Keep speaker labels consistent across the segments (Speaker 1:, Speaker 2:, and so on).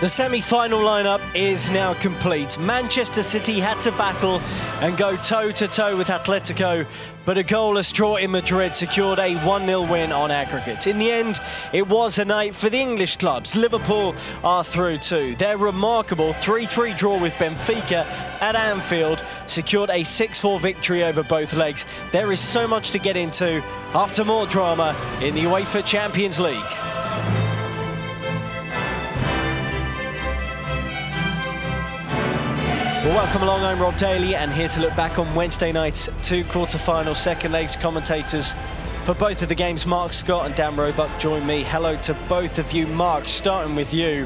Speaker 1: The semi-final lineup is now complete. Manchester City had to battle and go toe-to-toe with Atletico, but a goalless draw in Madrid secured a 1-0 win on aggregate. In the end, it was a night for the English clubs. Liverpool are through too. Their remarkable 3-3 draw with Benfica at Anfield secured a 6-4 victory over both legs. There is so much to get into after more drama in the UEFA Champions League. Well, welcome along, I'm Rob Daly, and here to look back on Wednesday night's two quarter-final second legs. Commentators for both of the games, Mark Scott and Dan Roebuck, join me. Hello to both of you. Mark, starting with you.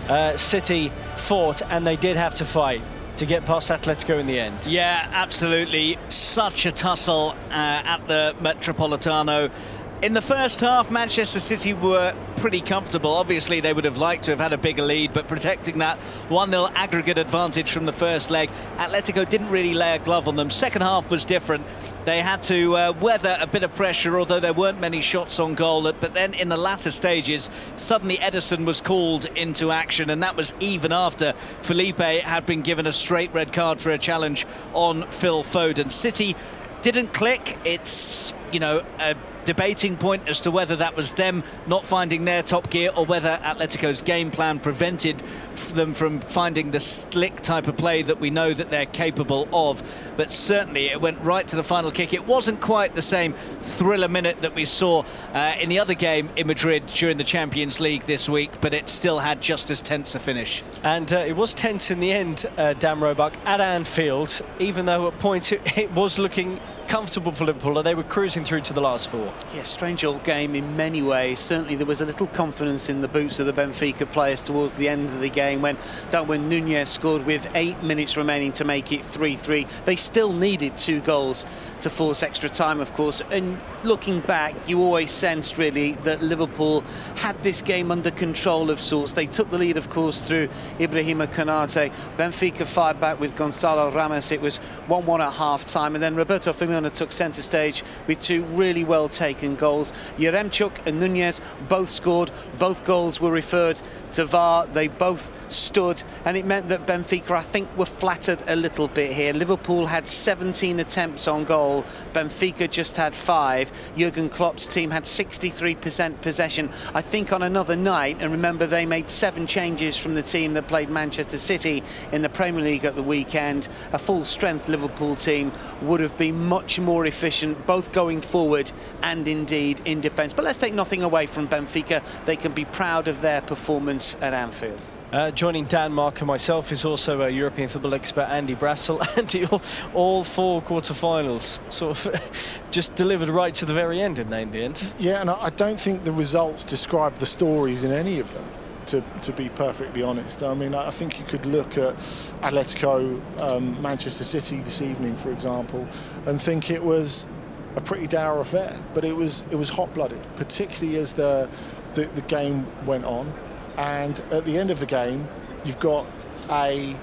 Speaker 1: City fought, and they did have to fight to get past Atletico in the end.
Speaker 2: Yeah, absolutely. Such a tussle at the Metropolitano. In the first half, Manchester City were pretty comfortable. Obviously, they would have liked to have had a bigger lead, but protecting that 1-0 aggregate advantage from the first leg, Atletico didn't really lay a glove on them. Second half was different. They had to weather a bit of pressure, although there weren't many shots on goal. But then in the latter stages, suddenly Ederson was called into action, and that was even after Felipe had been given a straight red card for a challenge on Phil Foden. City didn't click. It's, you know, a debating point as to whether that was them not finding their top gear or whether Atletico's game plan prevented them from finding the slick type of play that we know that they're capable of. But certainly it went right to the final kick. It wasn't quite the same thriller minute that we saw in the other game in Madrid during the Champions League this week, but it still had just as tense a finish. And
Speaker 1: it was tense in the end, Dan Roebuck, at Anfield, even though at points it was looking comfortable for Liverpool. They were cruising through to the last four.
Speaker 3: Yeah, strange old game in many ways. Certainly there was a little confidence in the boots of the Benfica players towards the end of the game when Darwin Núñez scored with 8 minutes remaining to make it 3-3. They still needed 2 goals to force extra time, of course, and looking back, you always sensed really that Liverpool had this game under control of sorts. They took the lead, of course, through Ibrahima Konate. Benfica fired back with Gonçalo Ramos. It was 1-1 at half-time, and then Roberto Firmino took centre stage with 2 really well-taken goals. Yaremchuk and Núñez both scored. Both goals were referred to VAR. They both stood, and it meant that Benfica, I think, were flattered a little bit here. Liverpool had 17 attempts on goal. Benfica just had 5. Jurgen Klopp's team had 63% possession. I think on another night, and remember they made 7 changes from the team that played Manchester City in the Premier League at the weekend, a full-strength Liverpool team would have been much more efficient, both going forward and indeed in defence. But let's take nothing away from Benfica. They can be proud of their performance at Anfield.
Speaker 1: Joining Dan, Mark and myself is also a European football expert, Andy Brassel. Andy, all 4 quarter-finals sort of just delivered right to the very end, didn't they, in the end?
Speaker 4: Yeah, and I don't think the results describe the stories in any of them, to be perfectly honest. I mean, I think you could look at Atletico, Manchester City this evening, for example, and think it was a pretty dour affair. But it was hot-blooded, particularly as the game went on. And at the end of the game, you've got a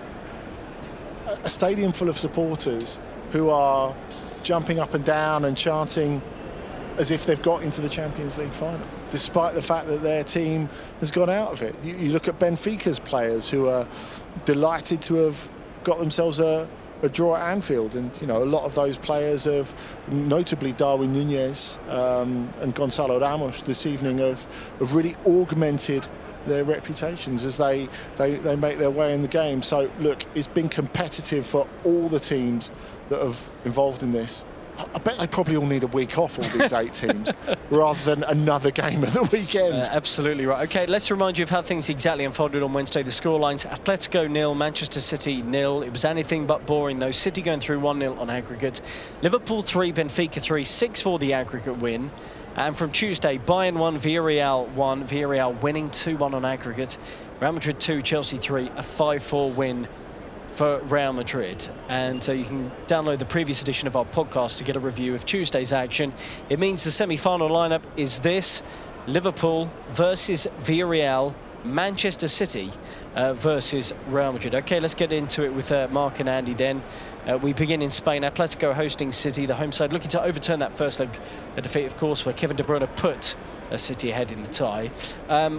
Speaker 4: stadium full of supporters who are jumping up and down and chanting as if they've got into the Champions League final, despite the fact that their team has got out of it. You look at Benfica's players who are delighted to have got themselves a draw at Anfield, and you know, a lot of those players have, notably Darwin Núñez and Gonçalo Ramos this evening, have really augmented their reputations as they make their way in the game. So look, it's been competitive for all the teams that have involved in this. I bet they probably all need a week off, all these 8 teams, rather than another game at the weekend.
Speaker 1: Absolutely right. OK, let's remind you of how things exactly unfolded on Wednesday. The scorelines: Atletico 0, Manchester City 0. It was anything but boring, though. City going through 1-0 on aggregate. Liverpool 3, Benfica 3, 6-4 the aggregate win. And from Tuesday, Bayern 1, Villarreal 1. Villarreal winning 2-1 on aggregate. Real Madrid 2, Chelsea 3, a 5-4 win for Real Madrid. And you can download the previous edition of our podcast to get a review of Tuesday's action. It means the semi-final lineup is this: Liverpool versus Villarreal, Manchester City versus Real Madrid. OK, let's get into it with Mark and Andy then. We begin in Spain. Atletico hosting City, the home side looking to overturn that first leg defeat, of course, where Kevin De Bruyne put City ahead in the tie.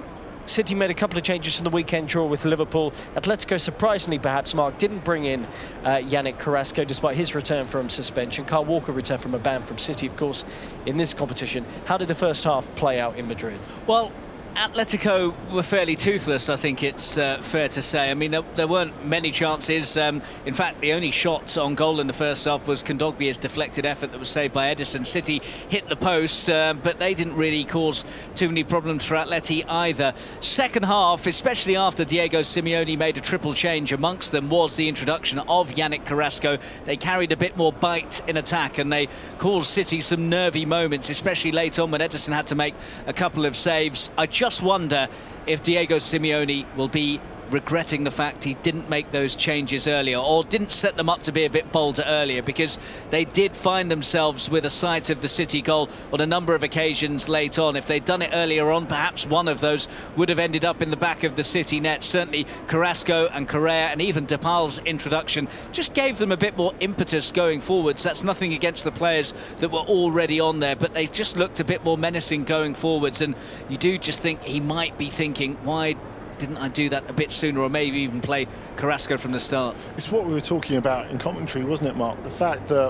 Speaker 1: City made a couple of changes from the weekend draw with Liverpool. Atletico, surprisingly perhaps, Mark, didn't bring in Yannick Carrasco despite his return from suspension. Kyle Walker returned from a ban from City, of course, in this competition. How did the first half play out in Madrid?
Speaker 2: Well, Atletico were fairly toothless, I think it's fair to say. I mean, there weren't many chances. In fact, the only shot on goal in the first half was Kondogbia's deflected effort that was saved by Edison. City hit the post, but they didn't really cause too many problems for Atleti either. Second half, especially after Diego Simeone made a triple change, amongst them was the introduction of Yannick Carrasco. They carried a bit more bite in attack, and they caused City some nervy moments, especially late on when Edison had to make a couple of saves. I just wonder if Diego Simeone will be regretting the fact he didn't make those changes earlier, or didn't set them up to be a bit bolder earlier, because they did find themselves with a sight of the City goal on a number of occasions late on. If they'd done it earlier on, perhaps one of those would have ended up in the back of the City net. Certainly Carrasco and Correa and even Depal's introduction just gave them a bit more impetus going forwards. That's nothing against the players that were already on there, but they just looked a bit more menacing going forwards, and you do just think he might be thinking, why didn't I do that a bit sooner, or maybe even play Carrasco from the start?
Speaker 4: It's what we were talking about in commentary, wasn't it, Mark? The fact that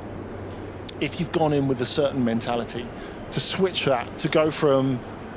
Speaker 4: if you've gone in with a certain mentality, to switch that, to go from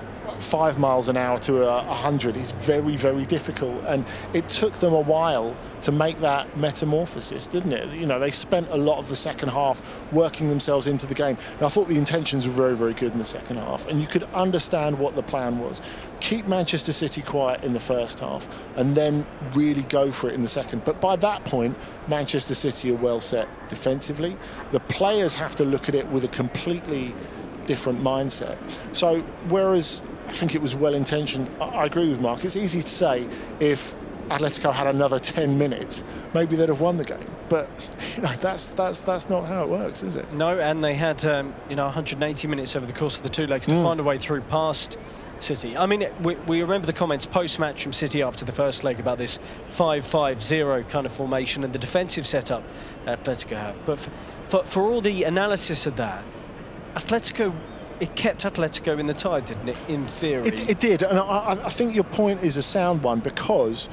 Speaker 4: 5 miles an hour to 100 is very, very difficult, and it took them a while to make that metamorphosis, didn't it? You know, they spent a lot of the second half working themselves into the game. Now, I thought the intentions were very, very good in the second half, and you could understand what the plan was. Keep Manchester City quiet in the first half and then really go for it in the second. But by that point, Manchester City are well set defensively. The players have to look at it with a completely different mindset. So whereas I think it was well-intentioned, I agree with Mark, it's easy to say if Atletico had another 10 minutes, maybe they'd have won the game. But you know, that's not how it works, is it?
Speaker 1: No, and they had 180 minutes over the course of the two legs to find a way through past City. I mean, we remember the comments post-match from City after the first leg about this 5-5-0 kind of formation and the defensive setup that Atletico have. But for all the analysis of that, Atletico, it kept Atletico in the tide, didn't it, in theory?
Speaker 4: It did, and I think your point is a sound one, because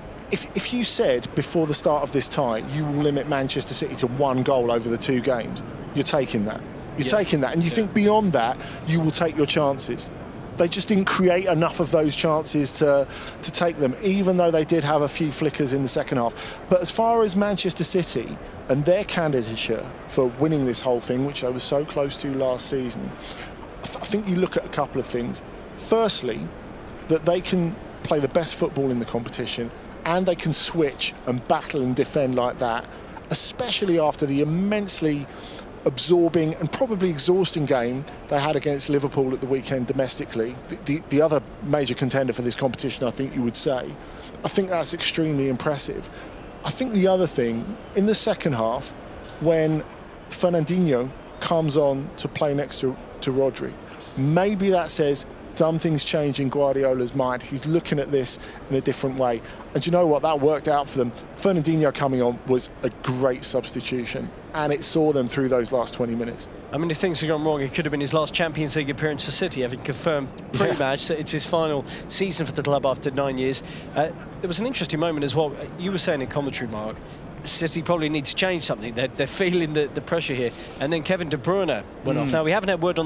Speaker 4: if you said before the start of this tie you will limit Manchester City to 1 goal over the 2 games, you're taking that. You're taking that, and you think beyond that you will take your chances. They just didn't create enough of those chances to take them, even though they did have a few flickers in the second half. But as far as Manchester City and their candidature for winning this whole thing, which they were so close to last season, I think you look at a couple of things. Firstly, that they can play the best football in the competition, and they can switch and battle and defend like that, especially after the immensely absorbing and probably exhausting game they had against Liverpool at the weekend domestically, the other major contender for this competition, I think you would say. I think that's extremely impressive. I think the other thing, in the second half, when Fernandinho comes on to play next to Rodri, maybe that says something's changed in Guardiola's mind. He's looking at this in a different way. And you know what? That worked out for them. Fernandinho coming on was a great substitution, and it saw them through those last 20 minutes.
Speaker 1: I mean, if things had gone wrong, it could have been his last Champions League appearance for City, having confirmed pre-match that it's his final season for the club after 9 years. There was an interesting moment as well. You were saying in commentary, Mark, City probably need to change something. They're feeling the pressure here. And then Kevin De Bruyne went off. Now, we haven't had word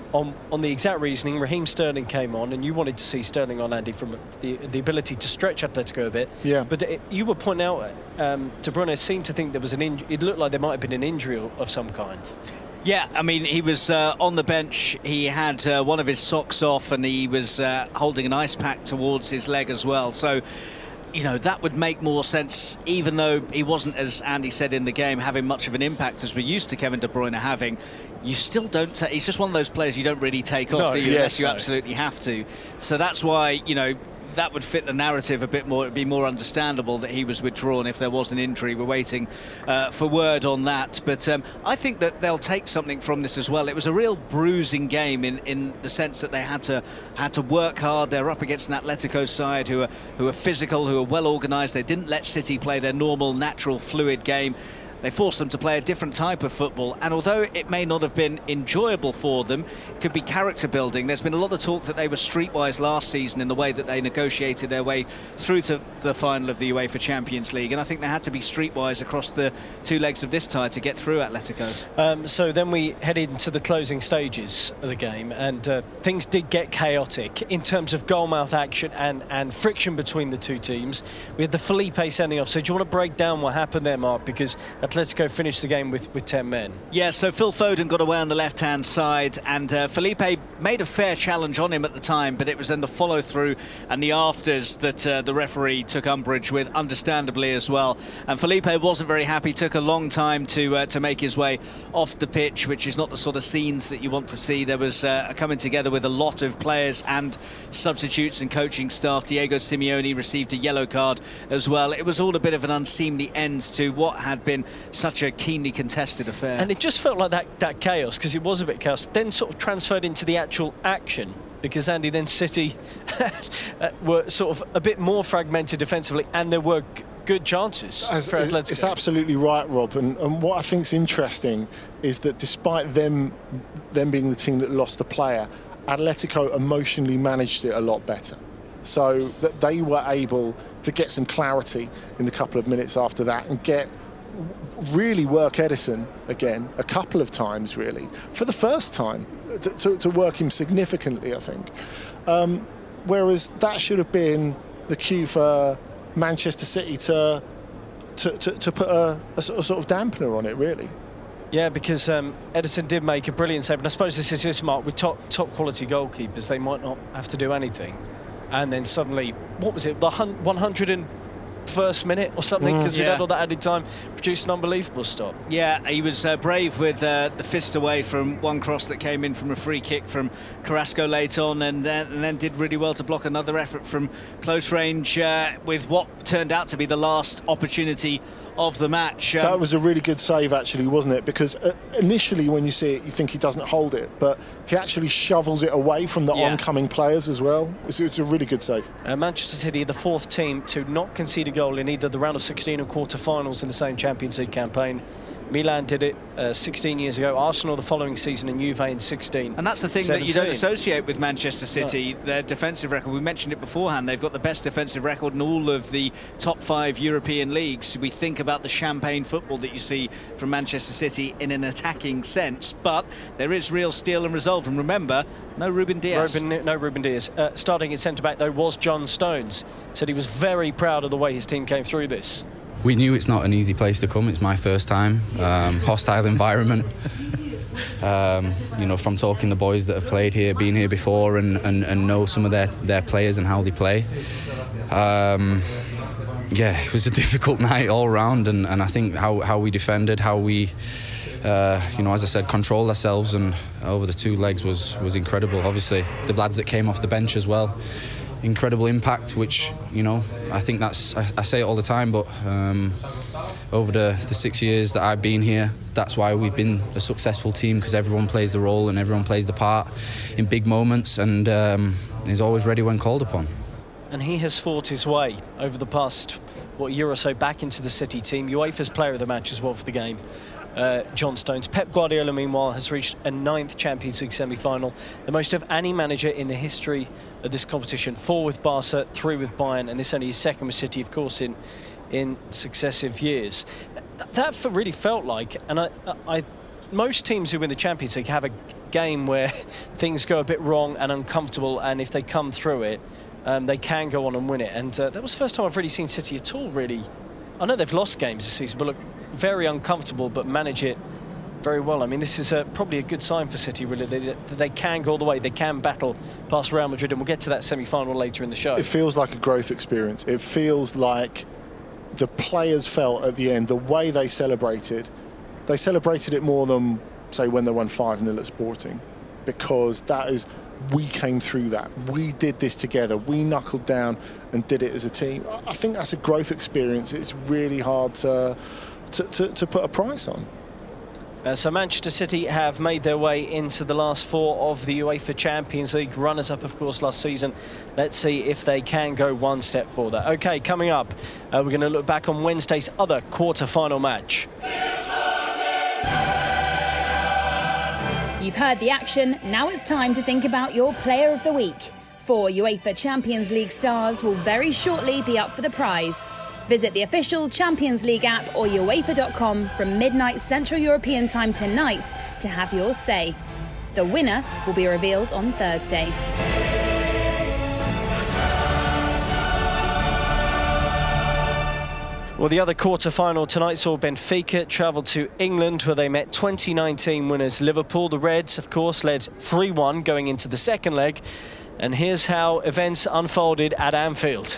Speaker 1: on the exact reasoning. Raheem Sterling came on, and you wanted to see Sterling on, Andy, from the ability to stretch Atletico a bit. Yeah. But you were pointing out De Bruyne seemed to think there was it looked like there might have been an injury of some kind.
Speaker 2: Yeah, I mean, he was on the bench. He had one of his socks off, and he was holding an ice pack towards his leg as well. So, you know, that would make more sense, even though he wasn't, as Andy said in the game, having much of an impact as we're used to Kevin De Bruyne having. You still don't he's just one of those players you don't really take off, do you? Yes, unless you absolutely have to. So that's why, you know, that would fit the narrative a bit more. It'd be more understandable that he was withdrawn if there was an injury. We're waiting for word on that. But I think that they'll take something from this as well. It was a real bruising game in the sense that they had to work hard. They're up against an Atletico side who are physical, who are well organised. They didn't let City play their normal, natural, fluid game. They forced them to play a different type of football, and although it may not have been enjoyable for them, it could be character building. There's been a lot of talk that they were streetwise last season in the way that they negotiated their way through to the final of the UEFA Champions League, and I think they had to be streetwise across the 2 legs of this tie to get through Atletico.
Speaker 1: So then we headed into the closing stages of the game, and things did get chaotic in terms of goalmouth action and friction between the two teams. We had the Felipe sending off. So do you want to break down what happened there, Mark? Because Atletico finished the game with 10 men.
Speaker 2: Yeah, so Phil Foden got away on the left-hand side, and Felipe made a fair challenge on him at the time, but it was then the follow-through and the afters that the referee took umbrage with, understandably as well. And Felipe wasn't very happy, took a long time to make his way off the pitch, which is not the sort of scenes that you want to see. There was a coming together with a lot of players and substitutes and coaching staff. Diego Simeone received a yellow card as well. It was all a bit of an unseemly end to what had been such a keenly contested affair.
Speaker 1: And it just felt like that chaos, because it was a bit chaos, then sort of transferred into the actual action, because Andy, then City were sort of a bit more fragmented defensively, and there were good chances for Atletico.
Speaker 4: It's absolutely right, Rob, and what I think's interesting is that despite them being the team that lost the player, Atletico emotionally managed it a lot better. So that they were able to get some clarity in the couple of minutes after that and really work Ederson again a couple of times, really, for the first time, to work him significantly, I think. Whereas that should have been the cue for Manchester City to put a sort of dampener on it, really.
Speaker 1: Yeah, because Ederson did make a brilliant save, and I suppose this is his mark with top quality goalkeepers. They might not have to do anything, and then suddenly, what was it, the 101st minute or something, because we had all that added time, produced an unbelievable stop.
Speaker 2: Yeah, he was brave with the fist away from one cross that came in from a free kick from Carrasco late on, and then did really well to block another effort from close range with what turned out to be the last opportunity of the match.
Speaker 4: That was a really good save, actually, wasn't it? Because initially when you see it, you think he doesn't hold it, but he actually shovels it away from the oncoming players as well. It's a really good save.
Speaker 1: Manchester City, the 4th team to not concede a goal in either the round of 16 or quarter-finals in the same Champions League campaign. Milan did it 16 years ago, Arsenal the following season, and Juve in 16.
Speaker 2: And that's the thing that you don't associate with Manchester City, their defensive record. We mentioned it beforehand, they've got the best defensive record in all of the top 5 European leagues. We think about the champagne football that you see from Manchester City in an attacking sense, but there is real steel and resolve. And remember, no Ruben Dias.
Speaker 1: No Ruben Dias. Starting at centre-back, though, was John Stones. Said he was very proud of the way his team came through this.
Speaker 5: We knew it's not an easy place to come. It's my first time. Hostile environment. You know, from talking to the boys that have played here, been here before, and know some of their players and how they play. Yeah, it was a difficult night all round, and I think how we defended, how we, you know, as I said, controlled ourselves and over the 2 legs was incredible. Obviously, the lads that came off the bench as well. Incredible impact, which, you know, I think that's, I say it all the time, but over the 6 years that I've been here, that's why we've been a successful team, because everyone plays the role and everyone plays the part in big moments, and is always ready when called upon.
Speaker 1: And he has fought his way over the past, year or so back into the City team. UEFA's player of the match as well for the game. John Stones. Pep Guardiola, meanwhile, has reached a 9th Champions League semi-final, the most of any manager in the history of this competition. 4 with Barca, 3 with Bayern, and this only his 2nd with City, of course, in successive years. That really felt like, and most teams who win the Champions League have a game where things go a bit wrong and uncomfortable, and if they come through it, they can go on and win it. And that was the first time I've really seen City at all, really. I know they've lost games this season, but look, very uncomfortable, but manage it very well. I mean, this is probably a good sign for City, really. They can go all the way. They can battle past Real Madrid, and we'll get to that semi-final later in the show.
Speaker 4: It feels like a growth experience. It feels like the players felt at the end, the way they celebrated it more than, say, when they won 5-0 at Sporting, because that is, we came through that. We did this together. We knuckled down and did it as a team. I think that's a growth experience. It's really hard to put a price on.
Speaker 1: So Manchester City have made their way into the last 4 of the UEFA Champions League, runners-up, of course, last season. Let's see if they can go one step further. OK, coming up, we're going to look back on Wednesday's other quarter-final match.
Speaker 6: You've heard the action, now it's time to think about your Player of the Week. 4 UEFA Champions League stars will very shortly be up for the prize. Visit the official Champions League app or UEFA.com from midnight Central European time tonight to have yours say. The winner will be revealed on Thursday.
Speaker 1: Well, the other quarter-final tonight saw Benfica travel to England, where they met 2019 winners Liverpool. The Reds, of course, led 3-1 going into the second leg. And here's how events unfolded at Anfield.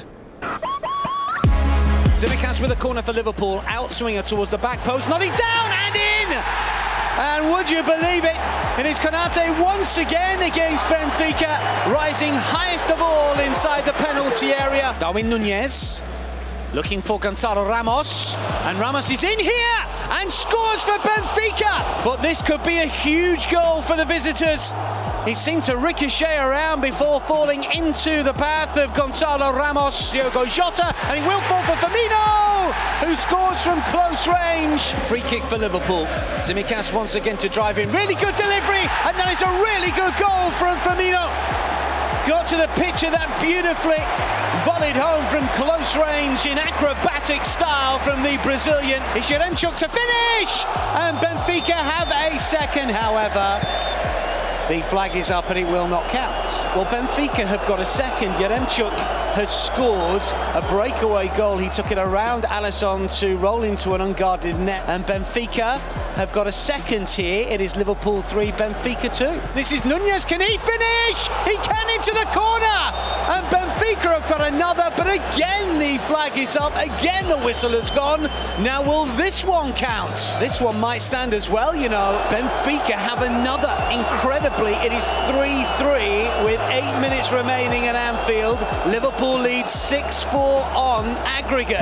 Speaker 3: Tsimikas with a corner for Liverpool, outswinger towards the back post, nodding down and in! And would you believe it? It is Konate once again against Benfica, rising highest of all inside the penalty area. Darwin Núñez looking for Gonzalo Ramos, and Ramos is in here and scores for Benfica. But this could be a huge goal for the visitors. He seemed to ricochet around before falling into the path of Gonzalo Ramos, Diogo Jota, and he will fall for Firmino, who scores from close range. Free kick for Liverpool. Tsimikas once again to drive in. Really good delivery, and that is a really good goal from Firmino. Got to the pitch of that beautifully, volleyed home from close range in acrobatic style from the Brazilian. It's Yaremchuk to finish, and Benfica have a second, however. The flag is up and it will not count. Well, Benfica have got a second. Yaremchuk has scored a breakaway goal. He took it around Alisson to roll into an unguarded net. And Benfica have got a second here. It is Liverpool 3, Benfica 2. This is Núñez. Can he finish? He can into the corner. And Benfica have got another. But again, the flag is up. Again, the whistle has gone. Now, will this one count? This one might stand as well, you know. Benfica have another. Incredibly, it is 3-3 with 8 minutes remaining at Anfield. Liverpool leads 6-4 on aggregate.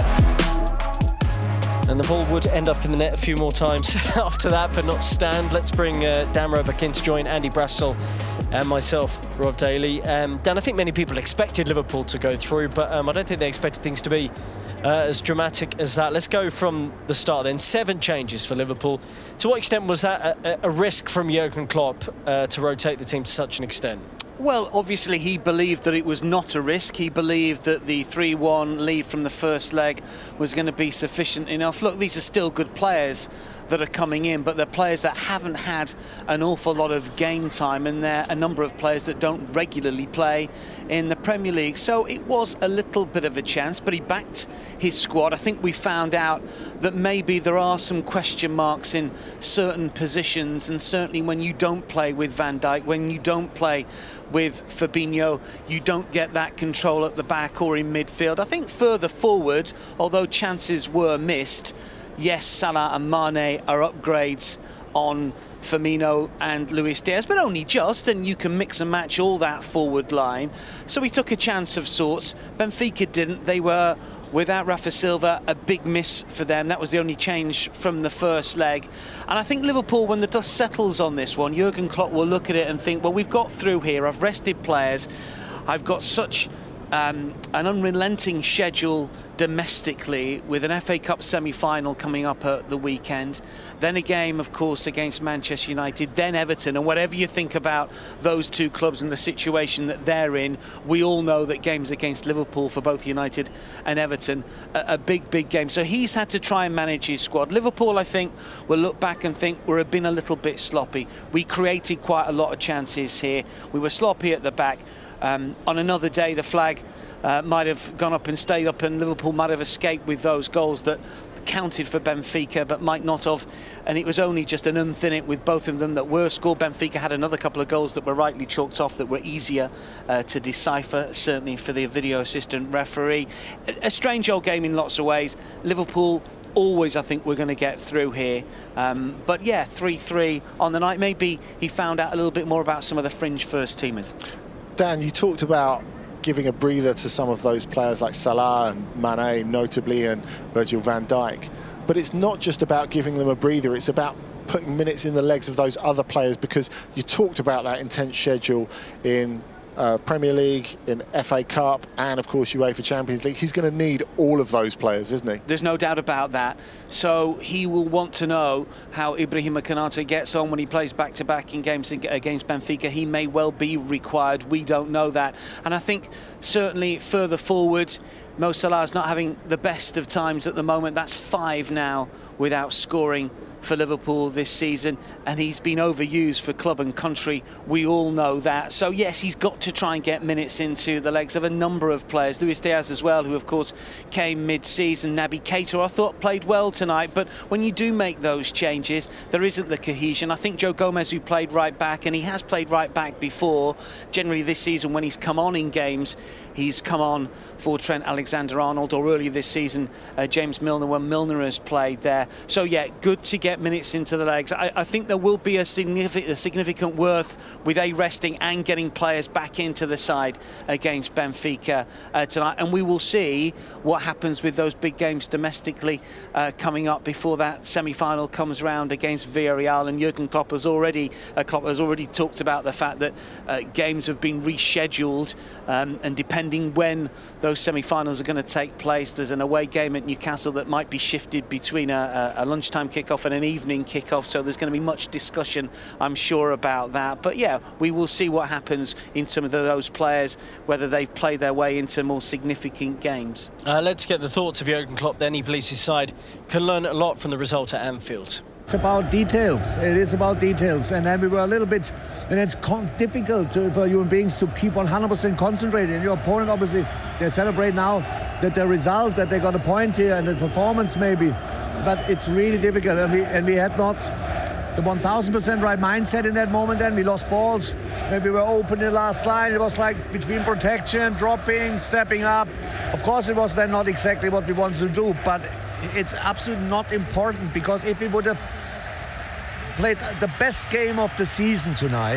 Speaker 1: And the ball would end up in the net a few more times after that, but not stand. Let's bring Dan Rowe back in to join Andy Brassel and myself, Rob Daly. Dan, I think many people expected Liverpool to go through, but I don't think they expected things to be as dramatic as that. Let's go from the start then. 7 changes for Liverpool. To what extent was that a risk from Jurgen Klopp to rotate the team to such an extent?
Speaker 3: Well, obviously he believed that it was not a risk. He believed that the 3-1 lead from the first leg was going to be sufficient enough. Look, these are still good players that are coming in, but they're players that haven't had an awful lot of game time, and they're a number of players that don't regularly play in the Premier League. So it was a little bit of a chance, but he backed his squad. I think we found out that maybe there are some question marks in certain positions, and certainly when you don't play with Van Dijk, when you don't play with Fabinho, you don't get that control at the back or in midfield. I think further forward, although chances were missed, yes, Salah and Mane are upgrades on Firmino and Luis Diaz, but only just, and you can mix and match all that forward line. So he took a chance of sorts. Benfica didn't. They were, without Rafa Silva, a big miss for them. That was the only change from the first leg. And I think Liverpool, when the dust settles on this one, Jurgen Klopp will look at it and think, well, we've got through here. I've rested players. I've got such an unrelenting schedule domestically, with an FA Cup semi-final coming up at the weekend, then a game, of course, against Manchester United, then Everton. And whatever you think about those two clubs and the situation that they're in, we all know that games against Liverpool for both United and Everton, a big game. So he's had to try and manage his squad. Liverpool, I think, will look back and think we've been a little bit sloppy. We created quite a lot of chances here. We were sloppy at the back. On another day, the flag might have gone up and stayed up, and Liverpool might have escaped with those goals that counted for Benfica but might not have, and it was only just an unthin it with both of them that were scored. Benfica had another couple of goals that were rightly chalked off that were easier to decipher, certainly for the video assistant referee. A strange old game in lots of ways. Liverpool always, I think, we're going to get through here. But yeah, 3-3 on the night. Maybe he found out a little bit more about some of the fringe first teamers.
Speaker 4: Dan, you talked about giving a breather to some of those players like Salah and Mane, notably, and Virgil van Dijk. But it's not just about giving them a breather, it's about putting minutes in the legs of those other players, because you talked about that intense schedule in Premier League, in FA Cup, and of course UEFA Champions League. He's going to need all of those players, isn't he?
Speaker 3: There's no doubt about that. So he will want to know how Ibrahima Konate gets on when he plays back-to-back in games against Benfica. He may well be required. We don't know that. And I think certainly further forward, Mo Salah's not having the best of times at the moment. That's 5 now without scoring for Liverpool this season, and he's been overused for club and country. We all know that. So yes, he's got to try and get minutes into the legs of a number of players. Luis Diaz as well, who of course came mid-season. Naby Keita, I thought, played well tonight, but when you do make those changes, there isn't the cohesion. I think Joe Gomez, who played right back, and he has played right back before, generally this season when he's come on in games, he's come on for Trent Alexander-Arnold, or earlier this season James Milner, when Milner has played there. So yeah, good to get minutes into the legs. I think there will be a significant worth with resting and getting players back into the side against Benfica tonight, and we will see what happens with those big games domestically coming up before that semi-final comes round against Villarreal. And Jurgen Klopp has already talked about the fact that games have been rescheduled, and depending when those semi-finals are going to take place, there's an away game at Newcastle that might be shifted between a lunchtime kickoff and an evening kickoff, so there's going to be much discussion, I'm sure, about that. But yeah, we will see what happens in terms of those players, whether they've played their way into more significant games.
Speaker 1: Let's get the thoughts of Jurgen Klopp then. He believes his side can learn a lot from the result at Anfield.
Speaker 7: It's about details. It is about details. And then we were a little bit, and it's difficult for human beings to keep 100% concentrated. And your opponent, obviously, they celebrate now that the result, that they got a point here, and the performance maybe. But it's really difficult. And we had not the 1000% right mindset in that moment. Then we lost balls. Maybe we were open in the last line. It was like between protection, dropping, stepping up. Of course, it was then not exactly what we wanted to do, but it's absolutely not important, because if we would have played the best game of the season tonight,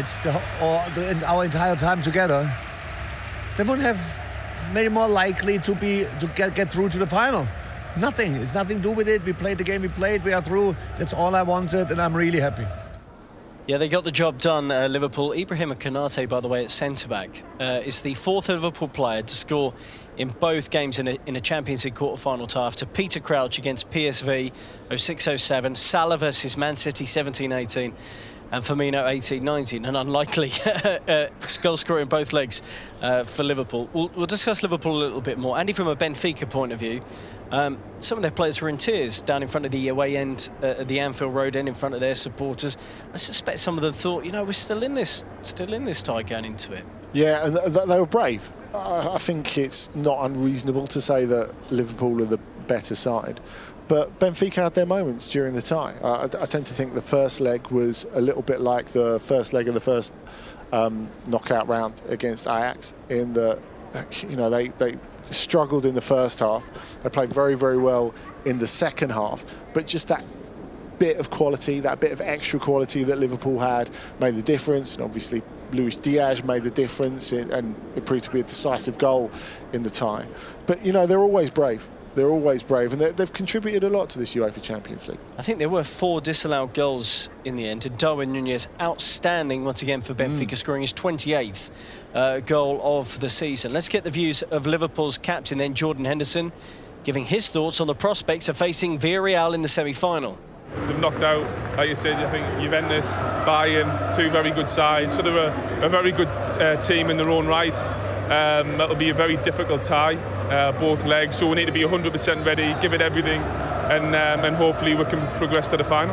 Speaker 7: in our entire time together, they would have made it more likely to get through to the final. Nothing. It's nothing to do with it. We played the game we played. We are through. That's all I wanted, and I'm really happy.
Speaker 1: Yeah, they got the job done, Liverpool. Ibrahima Konate, by the way, at centre-back, is the 4th Liverpool player to score in both games in a Champions League quarter-final tie, after Peter Crouch against PSV 06-07, Salah versus Man City 17-18, and Firmino 18-19. An unlikely goal scorer in both legs for Liverpool. We'll discuss Liverpool a little bit more. Andy, from a Benfica point of view, some of their players were in tears down in front of the away end, the Anfield Road end, in front of their supporters. I suspect some of them thought, you know, we're still in this tie going into it.
Speaker 4: Yeah, and they were brave. I think it's not unreasonable to say that Liverpool are the better side, but Benfica had their moments during the tie. I tend to think the first leg was a little bit like the first leg of the first knockout round against Ajax, in that, you know, they struggled in the first half. They played very, very well in the second half, but just that bit of quality, that bit of extra quality that Liverpool had, made the difference. And obviously Luis Diaz made the difference, and it proved to be a decisive goal in the tie. But, you know, they're always brave. They're always brave, and they've contributed a lot to this UEFA Champions League.
Speaker 1: I think there were 4 disallowed goals in the end. And Darwin Núñez, outstanding once again for Benfica, scoring his 28th goal of the season. Let's get the views of Liverpool's captain then, Jordan Henderson, giving his thoughts on the prospects of facing Villarreal in the semi-final.
Speaker 8: They've knocked out, like you said, I think Juventus, Bayern, 2 very good sides. So they're a very good team in their own right. That'll be a very difficult tie, both legs. So we need to be 100% ready, give it everything, and hopefully we can progress to the final.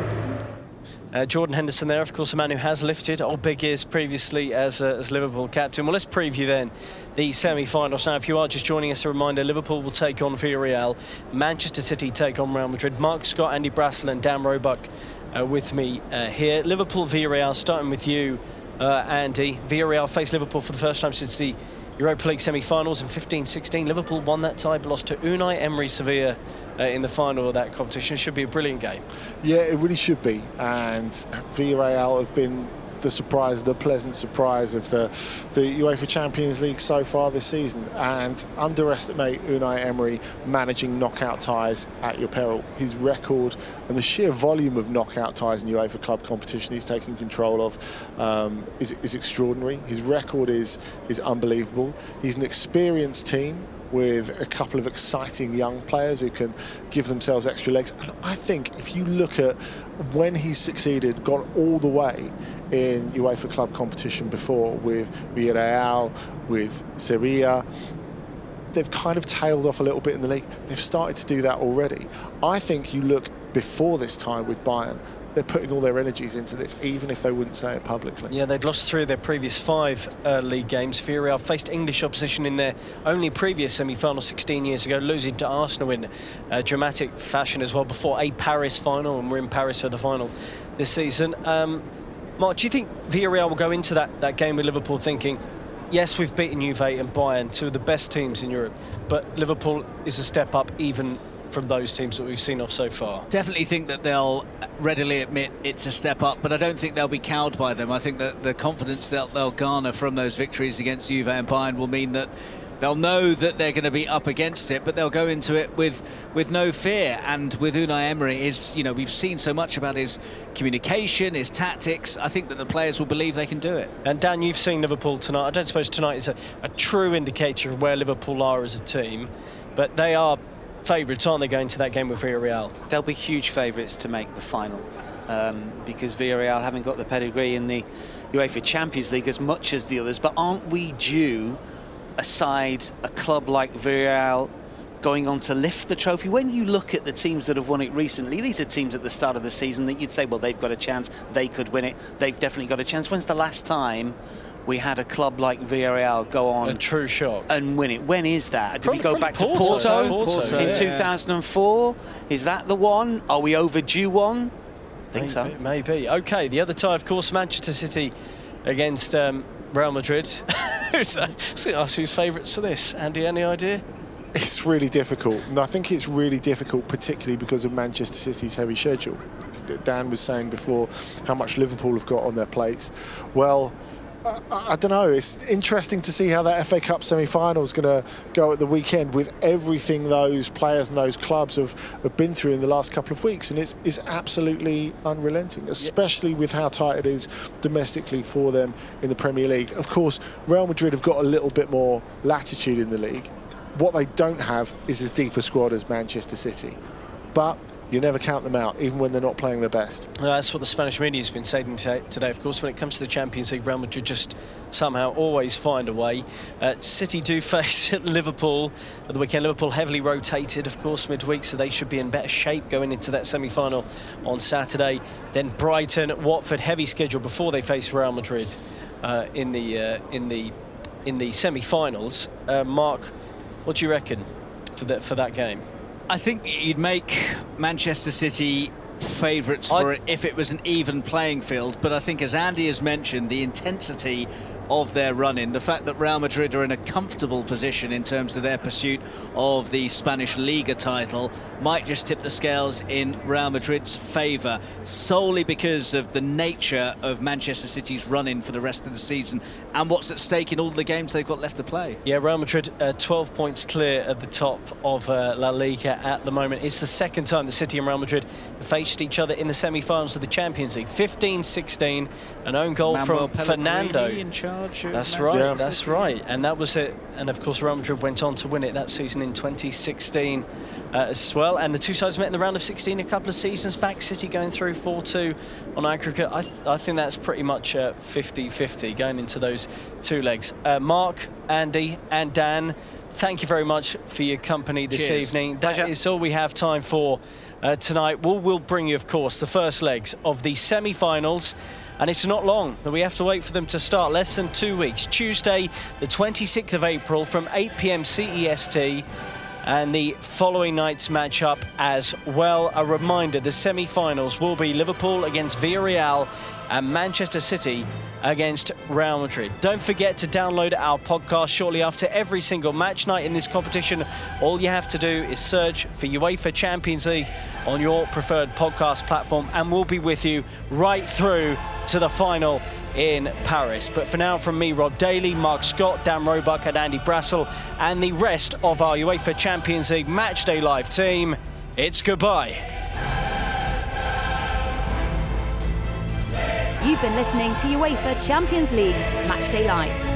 Speaker 1: Jordan Henderson there, of course, a man who has lifted old big ears previously as Liverpool captain. Well, let's preview then the semi-finals. Now, if you are just joining us, a reminder, Liverpool will take on Villarreal, Manchester City take on Real Madrid. Mark Scott, Andy Brassel and Dan Roebuck with me here. Liverpool, Villarreal, starting with you, Andy. Villarreal faced Liverpool for the first time since the Europa League semi-finals in 15-16. Liverpool won that tie, but lost to Unai Emery Sevilla in the final of that competition. Should be a brilliant game.
Speaker 4: Yeah, it really should be. And Villarreal have been the surprise, the pleasant surprise of the UEFA Champions League so far this season, and underestimate Unai Emery managing knockout ties at your peril. His record and the sheer volume of knockout ties in UEFA club competition he's taken control of is extraordinary. His record is unbelievable. He's an experienced team with a couple of exciting young players who can give themselves extra legs. And I think if you look at when he's succeeded, gone all the way in UEFA club competition before with Villarreal, with Sevilla, they've kind of tailed off a little bit in the league. They've started to do that already. I think you look before this time with Bayern, they're putting all their energies into this, even if they wouldn't say it publicly.
Speaker 1: Yeah, they'd lost 3 of their previous 5 league games. Villarreal faced English opposition in their only previous semi-final 16 years ago, losing to Arsenal in dramatic fashion as well before a Paris final, and we're in Paris for the final this season. Mark, do you think Villarreal will go into that game with Liverpool thinking, yes, we've beaten Juve and Bayern, 2 of the best teams in Europe, but Liverpool is a step up even from those teams that we've seen off so far?
Speaker 2: Definitely think that they'll readily admit it's a step up, but I don't think they'll be cowed by them. I think that the confidence they'll garner from those victories against Juve and Bayern will mean that they'll know that they're going to be up against it, but they'll go into it with no fear. And with Unai Emery, we've seen so much about his communication, his tactics. I think that the players will believe they can do it.
Speaker 1: And Dan, you've seen Liverpool tonight. I don't suppose tonight is a true indicator of where Liverpool are as a team, but they are favourites, aren't they, going to that game with Villarreal?
Speaker 3: They'll be huge favourites to make the final because Villarreal haven't got the pedigree in the UEFA Champions League as much as the others. But aren't we due a club like Villarreal going on to lift the trophy? When you look at the teams that have won it recently, these are teams at the start of the season that you'd say, well, they've got a chance, they could win it, they've definitely got a chance. When's the last time we had a club like Villarreal go on
Speaker 1: a true shock
Speaker 3: and win it? When is that? Did we go back to
Speaker 1: Porto
Speaker 3: in 2004? Is that the one? Are we overdue one? I think so.
Speaker 1: Maybe. Okay, the other tie, of course, Manchester City against Real Madrid. Who's favourites for this? Andy, any idea?
Speaker 4: It's really difficult. And I think it's really difficult, particularly because of Manchester City's heavy schedule. Dan was saying before how much Liverpool have got on their plates. Well, I don't know. It's interesting to see how that FA Cup semi-final is going to go at the weekend with everything those players and those clubs have been through in the last couple of weeks, and it's absolutely unrelenting, especially with how tight it is domestically for them in the Premier League. Of course, Real Madrid have got a little bit more latitude in the league. What they don't have is as deep a squad as Manchester City, but you never count them out, even when they're not playing their best.
Speaker 1: That's what the Spanish media has been saying today. Of course, when it comes to the Champions League, Real Madrid just somehow always find a way. City do face Liverpool at the weekend. Liverpool heavily rotated, of course, midweek, so they should be in better shape going into that semi-final on Saturday. Then Brighton, Watford, heavy schedule before they face Real Madrid in the semi-finals. Mark, what do you reckon for that game?
Speaker 2: I think you'd make Manchester City favourites for it if it was an even playing field, but I think, as Andy has mentioned, the intensity of their run-in, the fact that Real Madrid are in a comfortable position in terms of their pursuit of the Spanish Liga title, might just tip the scales in Real Madrid's favour, solely because of the nature of Manchester City's run-in for the rest of the season and what's at stake in all the games they've got left to play.
Speaker 1: Yeah, Real Madrid 12 points clear at the top of La Liga at the moment. It's the second time the City and Real Madrid have faced each other in the semi-finals of the Champions League. 15-16, an own goal
Speaker 2: Manuel
Speaker 1: from Fernando.
Speaker 2: In charge.
Speaker 1: That's right, that's right. And that was it. And of course, Real Madrid went on to win it that season in 2016 as well. And the two sides met in the round of 16 a couple of seasons back. City going through 4-2 on aggregate. I think that's pretty much 50-50 going into those two legs. Mark, Andy and Dan, thank you very much for your company this evening. That is all we have time for tonight. We'll bring you, of course, the first legs of the semi-finals. And it's not long that we have to wait for them to start, less than 2 weeks. Tuesday, the 26th of April from 8 p.m. CEST, and the following night's matchup as well. A reminder, the semi-finals will be Liverpool against Villarreal and Manchester City against Real Madrid. Don't forget to download our podcast shortly after every single match night in this competition. All you have to do is search for UEFA Champions League on your preferred podcast platform, and we'll be with you right through to the final in Paris. But for now, from me, Rob Daly, Mark Scott, Dan Roebuck and Andy Brassel, and the rest of our UEFA Champions League Matchday Live team, it's goodbye.
Speaker 6: You've been listening to UEFA Champions League Matchday Live.